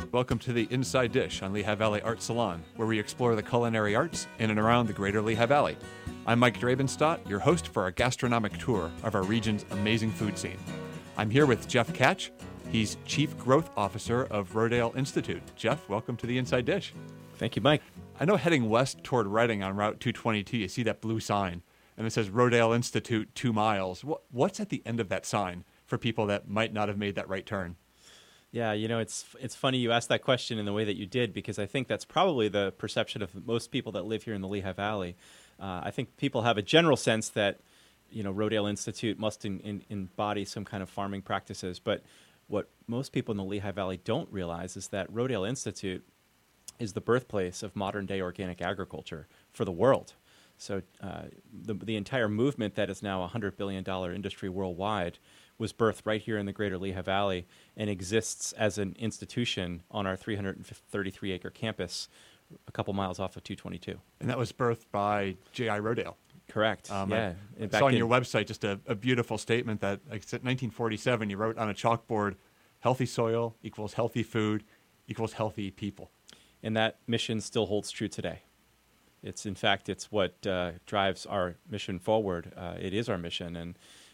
Welcome to the Inside Dish on Lehigh Valley Art Salon, where we explore the culinary arts in and around the greater Lehigh Valley. I'm Mike Drabenstadt, your host for a gastronomic tour of our region's amazing food scene. I'm here with Jeff Catch. He's Chief Growth Officer of Rodale Institute. Jeff, welcome to the Inside Dish. Thank you, Mike. I know heading west toward Reading on Route 222, you see that blue sign, and it says Rodale Institute 2 miles. What's at the end of that sign for people that might not have made that right turn? Yeah, it's funny you asked that question in the way that you did, because I think that's probably the perception of most people that live here in the Lehigh Valley. I think people have a general sense that, Rodale Institute must embody some kind of farming practices. But what most people in the Lehigh Valley don't realize is that Rodale Institute is the birthplace of modern-day organic agriculture for the world. So the entire movement that is now a $100 billion industry worldwide was birthed right here in the greater Lehigh Valley and exists as an institution on our 333-acre campus a couple miles off of 222. And that was birthed by J.I. Rodale. Correct, yeah. I saw on your website just a beautiful statement that, like, in 1947, you wrote on a chalkboard, healthy soil equals healthy food equals healthy people. And that mission still holds true today. It's what drives our mission forward. It is our mission, and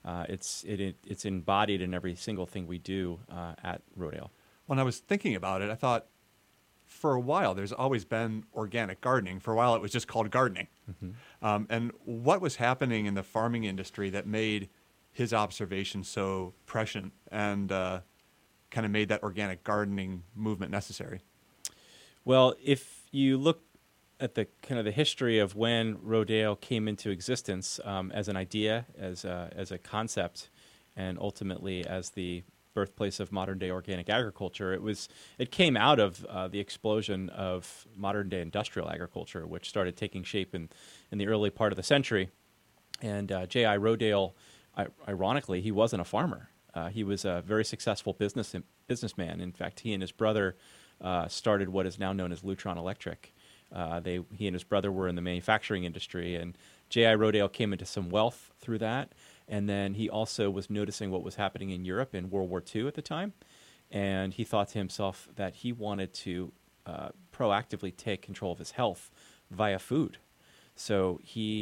it's embodied in every single thing we do at Rodale. When I was thinking about it, I thought, for a while, there's always been organic gardening. For a while, it was just called gardening. Mm-hmm. And what was happening in the farming industry that made his observation so prescient and kind of made that organic gardening movement necessary? Well, if you look at the kind of the history of when Rodale came into existence as an idea, as a concept, and ultimately as the birthplace of modern-day organic agriculture, it came out of the explosion of modern-day industrial agriculture, which started taking shape in the early part of the century. And J.I. Rodale, ironically, he wasn't a farmer. He was a very successful businessman. In fact, he and his brother started what is now known as Lutron Electric. He and his brother were in the manufacturing industry, and J.I. Rodale came into some wealth through that. And then he also was noticing what was happening in Europe in World War II at the time, and he thought to himself that he wanted to proactively take control of his health via food. So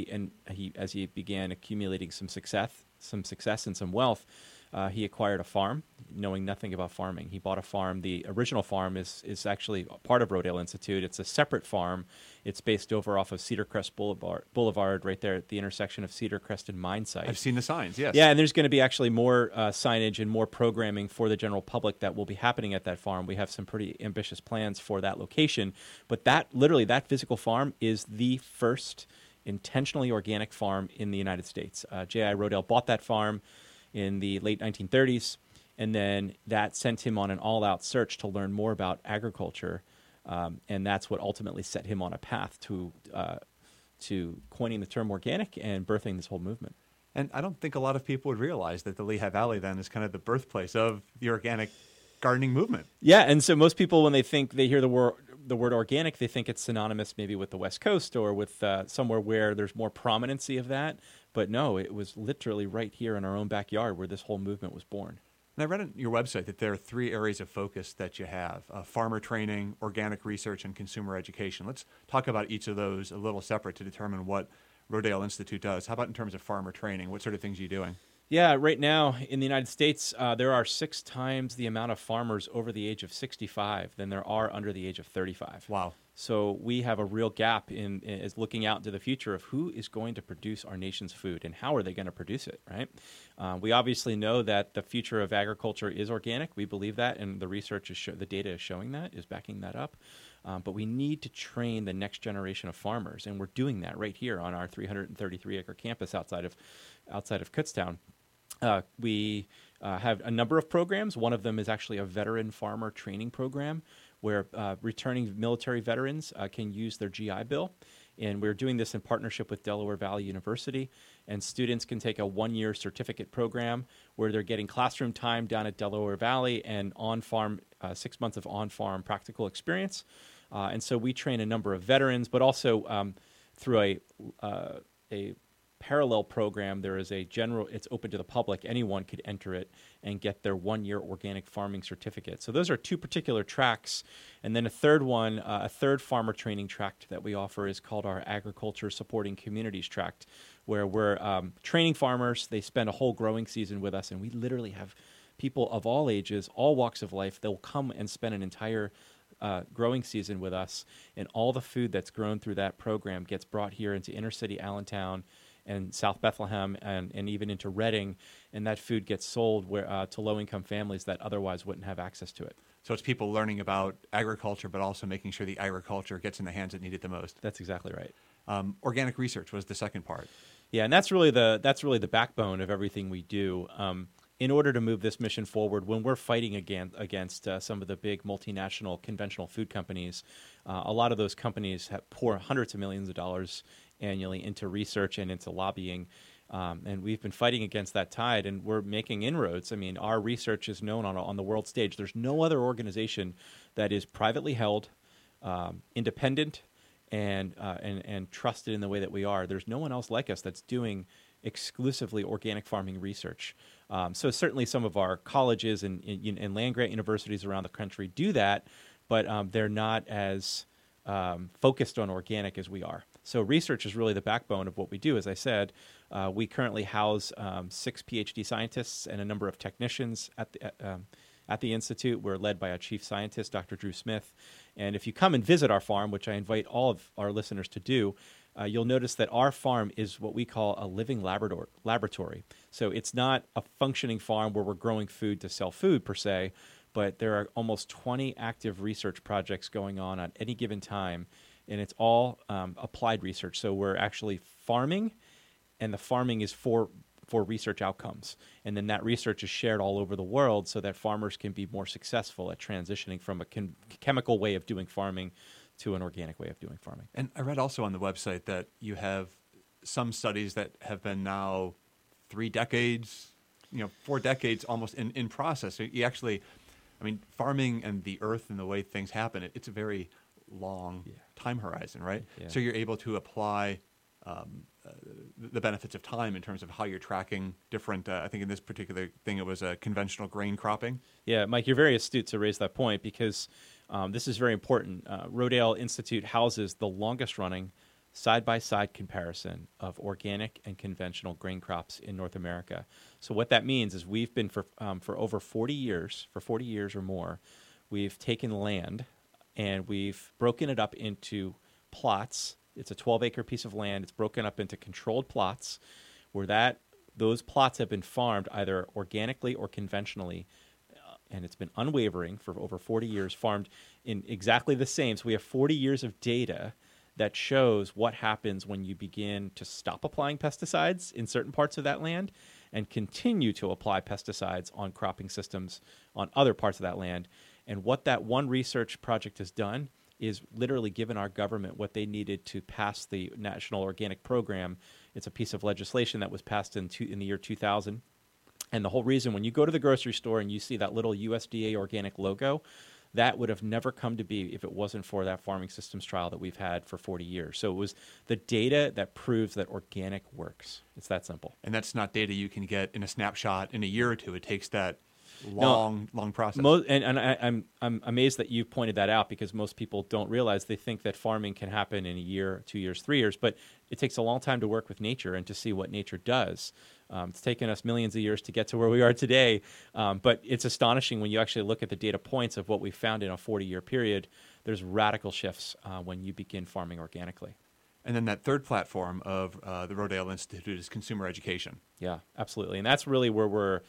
as he began accumulating some success and some wealth, he acquired a farm, knowing nothing about farming. He bought a farm. The original farm is actually part of Rodale Institute. It's a separate farm. It's based over off of Cedar Crest Boulevard, right there at the intersection of Cedar Crest and Mine Site. I've seen the signs, yes. Yeah, and there's going to be actually more signage and more programming for the general public that will be happening at that farm. We have some pretty ambitious plans for that location. But that physical farm is the first intentionally organic farm in the United States. J.I. Rodale bought that farm in the late 1930s, and then that sent him on an all-out search to learn more about agriculture, and that's what ultimately set him on a path to coining the term organic and birthing this whole movement. And I don't think a lot of people would realize that the Lehigh Valley then is kind of the birthplace of the organic gardening movement. Yeah, and so most people, when they hear the word organic, they think it's synonymous maybe with the West Coast or with somewhere where there's more prominency of that. But no, it was literally right here in our own backyard where this whole movement was born. And I read on your website that there are 3 areas of focus that you have: farmer training, organic research, and consumer education. Let's talk about each of those a little separate to determine what Rodale Institute does. How about in terms of farmer training? What sort of things are you doing? Yeah, right now in the United States, there are 6 times the amount of farmers over the age of 65 than there are under the age of 35. Wow. So we have a real gap in looking out into the future of who is going to produce our nation's food and how are they going to produce it, right? We obviously know that the future of agriculture is organic. We believe that, and the research the data is showing that, is backing that up. But we need to train the next generation of farmers, and we're doing that right here on our 333-acre campus outside of Kutztown. We have a number of programs. One of them is actually a veteran farmer training program where returning military veterans can use their GI Bill. And we're doing this in partnership with Delaware Valley University. And students can take a 1-year certificate program where they're getting classroom time down at Delaware Valley and on-farm 6 months of on-farm practical experience. And so we train a number of veterans, but also through a parallel program, there is a general, it's open to the public. Anyone could enter it and get their 1-year organic farming certificate. So those are 2 particular tracks. And then a third one, a third farmer training tract that we offer is called our Agriculture Supporting Communities tract, where we're training farmers. They spend a whole growing season with us, and we literally have people of all ages, all walks of life. They'll come and spend an entire growing season with us, and all the food that's grown through that program gets brought here into inner city Allentown and South Bethlehem and even into Reading, and that food gets sold to low-income families that otherwise wouldn't have access to it. So it's people learning about agriculture, but also making sure the agriculture gets in the hands that need it the most. That's exactly right. Organic research was the second part. Yeah, and that's really the backbone of everything we do. In order to move this mission forward, when we're fighting against some of the big multinational conventional food companies, a lot of those companies pour hundreds of millions of dollars annually into research and into lobbying. And we've been fighting against that tide, and we're making inroads. I mean, our research is known on the world stage. There's no other organization that is privately held, independent, and trusted in the way that we are. There's no one else like us that's doing exclusively organic farming research. So certainly some of our colleges and land-grant universities around the country do that, but they're not as focused on organic as we are. So research is really the backbone of what we do. As I said, we currently house 6 PhD scientists and a number of technicians at the Institute. We're led by our chief scientist, Dr. Drew Smith. And if you come and visit our farm, which I invite all of our listeners to do, you'll notice that our farm is what we call a living laboratory. So it's not a functioning farm where we're growing food to sell food per se, but there are almost 20 active research projects going on at any given time, and it's all applied research. So we're actually farming, and the farming is for research outcomes. And then that research is shared all over the world so that farmers can be more successful at transitioning from a chemical way of doing farming to an organic way of doing farming. And I read also on the website that you have some studies that have been now 3 decades, 4 decades almost in process. So you actually, farming and the earth and the way things happen, it's a very long time horizon, right? Yeah. So you're able to apply the benefits of time in terms of how you're tracking different, I think in this particular thing, it was a conventional grain cropping. Yeah, Mike, you're very astute to raise that point because this is very important. Rodale Institute houses the longest running side-by-side comparison of organic and conventional grain crops in North America. So what that means is we've been for over 40 years, or more, we've taken land and we've broken it up into plots. It's a 12-acre piece of land. It's broken up into controlled plots where those plots have been farmed either organically or conventionally, and it's been unwavering for over 40 years, farmed in exactly the same. So we have 40 years of data that shows what happens when you begin to stop applying pesticides in certain parts of that land and continue to apply pesticides on cropping systems on other parts of that land. And what that one research project has done is literally given our government what they needed to pass the National Organic Program. It's a piece of legislation that was passed in the year 2000. And the whole reason, when you go to the grocery store and you see that little USDA organic logo, that would have never come to be if it wasn't for that farming systems trial that we've had for 40 years. So it was the data that proves that organic works. It's that simple. And that's not data you can get in a snapshot in a year or two. It takes that long process. I'm amazed that you pointed that out because most people don't realize. They think that farming can happen in a year, 2 years, 3 years, but it takes a long time to work with nature and to see what nature does. It's taken us millions of years to get to where we are today, but it's astonishing when you actually look at the data points of what we found in a 40-year period. There's radical shifts when you begin farming organically. And then that third platform of the Rodale Institute is consumer education. Yeah, absolutely, and that's really where we're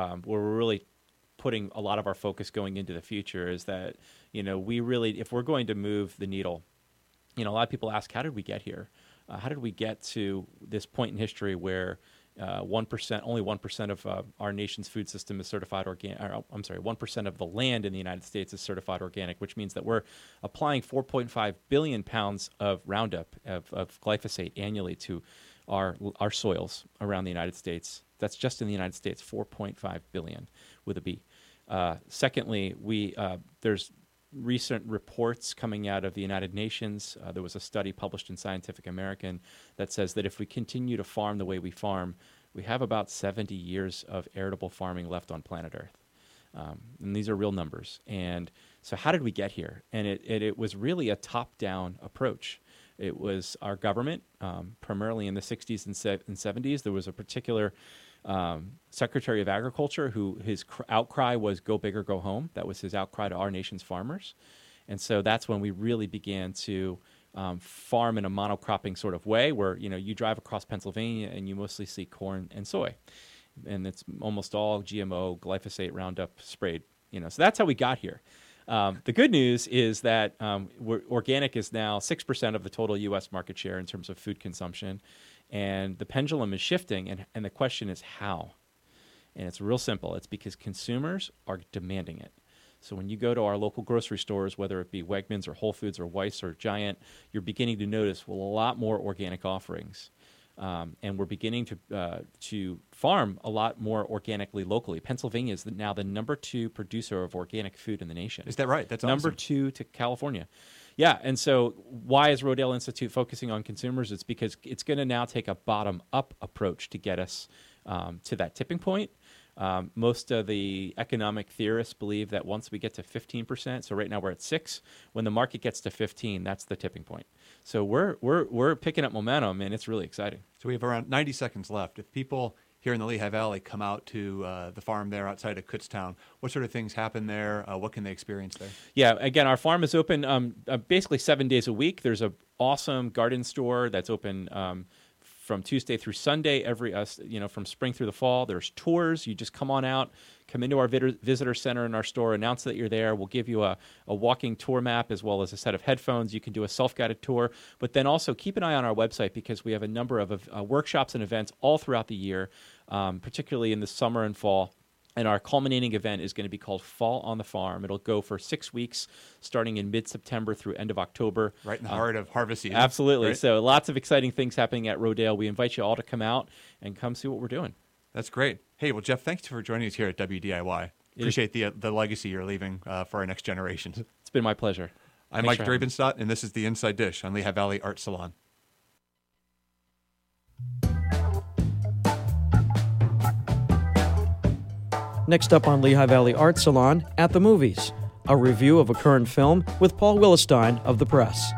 really putting a lot of our focus going into the future. Is that we really, if we're going to move the needle, a lot of people ask, how did we get here? How did we get to this point in history where 1%, only 1% of our nation's food system is certified organic? 1% of the land in the United States is certified organic, which means that we're applying 4.5 billion pounds of Roundup, of glyphosate annually to our soils around the United States. That's just in the United States, 4.5 billion with a B. Secondly, there's recent reports coming out of the United Nations. There was a study published in Scientific American that says that if we continue to farm the way we farm, we have about 70 years of arable farming left on planet Earth. And these are real numbers. And so how did we get here? And it was really a top-down approach. It was our government, primarily in the 60s and 70s. There was a particular Secretary of Agriculture who his outcry was "Go big or go home." That was his outcry to our nation's farmers. And so that's when we really began to farm in a monocropping sort of way where, you drive across Pennsylvania and you mostly see corn and soy. And it's almost all GMO, glyphosate, Roundup sprayed. So that's how we got here. The good news is that organic is now 6% of the total U.S. market share in terms of food consumption. And the pendulum is shifting, and the question is how? And it's real simple. It's because consumers are demanding it. So when you go to our local grocery stores, whether it be Wegmans or Whole Foods or Weis or Giant, you're beginning to notice a lot more organic offerings. And we're beginning to farm a lot more organically locally. Pennsylvania is now the number 2 producer of organic food in the nation. Is that right? That's number awesome. 2 to California. Yeah, and so why is Rodale Institute focusing on consumers? It's because it's going to now take a bottom-up approach to get us to that tipping point. Most of the economic theorists believe that once we get to 15%, so right now we're at 6, when the market gets to 15, that's the tipping point. So we're picking up momentum, and it's really exciting. So we have around 90 seconds left. If people here in the Lehigh Valley come out to the farm there outside of Kutztown, what sort of things happen there? What can they experience there? Yeah, again, our farm is open basically 7 days a week. There's an awesome garden store that's open from Tuesday through Sunday, from spring through the fall. There's tours. You just come on out, come into our visitor center in our store, announce that you're there. We'll give you a walking tour map as well as a set of headphones. You can do a self-guided tour. But then also keep an eye on our website because we have a number of workshops and events all throughout the year, particularly in the summer and fall. And our culminating event is going to be called Fall on the Farm. It'll go for 6 weeks, starting in mid-September through end of October. Right in the heart of harvest season. Absolutely. Right? So lots of exciting things happening at Rodale. We invite you all to come out and come see what we're doing. That's great. Hey, well, Jeff, thanks for joining us here at WDIY. Appreciate the legacy you're leaving for our next generations. It's been my pleasure. I'm Mike Drabenstadt, and this is The Inside Dish on Lehigh Valley Art Salon. Next up on Lehigh Valley Art Salon, At the Movies, a review of a current film with Paul Willestein of The Press.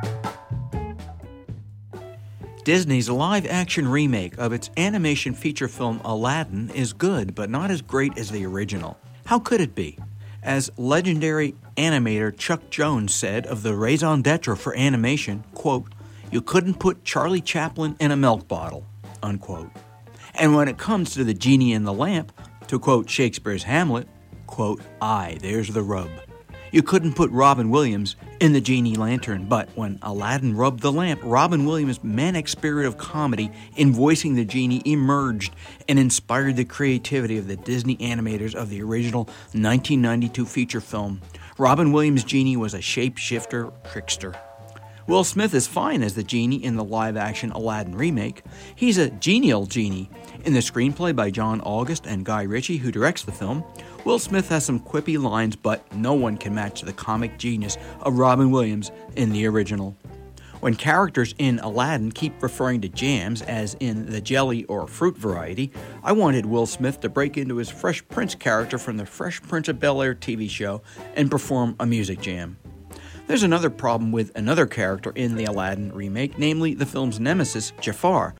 Disney's live-action remake of its animation feature film Aladdin is good, but not as great as the original. How could it be? As legendary animator Chuck Jones said of the raison d'etre for animation, quote, "You couldn't put Charlie Chaplin in a milk bottle," unquote. And when it comes to the genie in the lamp, to quote Shakespeare's Hamlet, quote, "Aye, there's the rub." You couldn't put Robin Williams in the genie lantern, but when Aladdin rubbed the lamp, Robin Williams' manic spirit of comedy in voicing the genie emerged and inspired the creativity of the Disney animators of the original 1992 feature film. Robin Williams' genie was a shapeshifter trickster. Will Smith is fine as the genie in the live-action Aladdin remake. He's a genial genie. In the screenplay by John August and Guy Ritchie, who directs the film, Will Smith has some quippy lines, but no one can match the comic genius of Robin Williams in the original. When characters in Aladdin keep referring to jams, as in the jelly or fruit variety, I wanted Will Smith to break into his Fresh Prince character from the Fresh Prince of Bel-Air TV show and perform a music jam. There's another problem with another character in the Aladdin remake, namely the film's nemesis, Jafar,